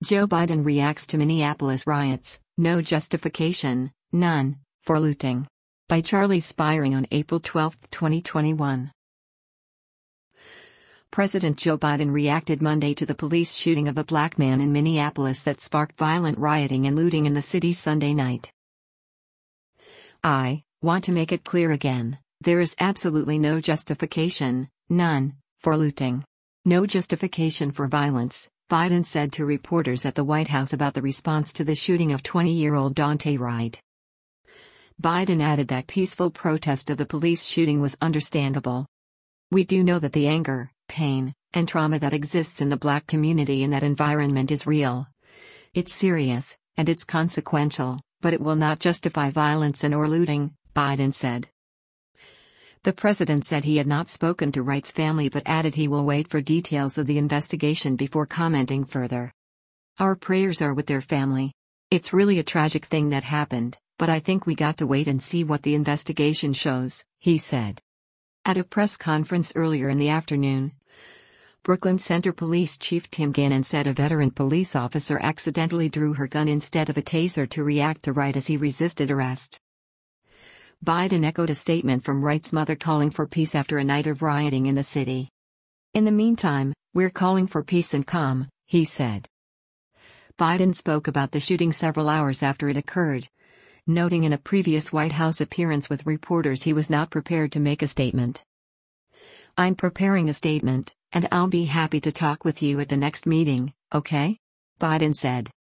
Joe Biden reacts to Minneapolis riots, no justification, none, for looting. By Charlie Spiring on April 12, 2021. President Joe Biden reacted Monday to the police shooting of a black man in Minneapolis that sparked violent rioting and looting in the city Sunday night. "I want to make it clear again, there is absolutely no justification, none, for looting. No justification for violence," Biden said to reporters at the White House about the response to the shooting of 20-year-old Daunte Wright. Biden added that peaceful protest of the police shooting was understandable. "We do know that the anger, pain, and trauma that exists in the black community in that environment is real. It's serious, and it's consequential, but it will not justify violence and/or looting," Biden said. The president said he had not spoken to Wright's family but added he will wait for details of the investigation before commenting further. "Our prayers are with their family. It's really a tragic thing that happened, but I think we got to wait and see what the investigation shows," he said. At a press conference earlier in the afternoon, Brooklyn Center Police Chief Tim Gannon said a veteran police officer accidentally drew her gun instead of a taser to react to Wright as he resisted arrest. Biden echoed a statement from Wright's mother calling for peace after a night of rioting in the city. "In the meantime, we're calling for peace and calm," he said. Biden spoke about the shooting several hours after it occurred, noting in a previous White House appearance with reporters he was not prepared to make a statement. "I'm preparing a statement, and I'll be happy to talk with you at the next meeting, okay?" Biden said.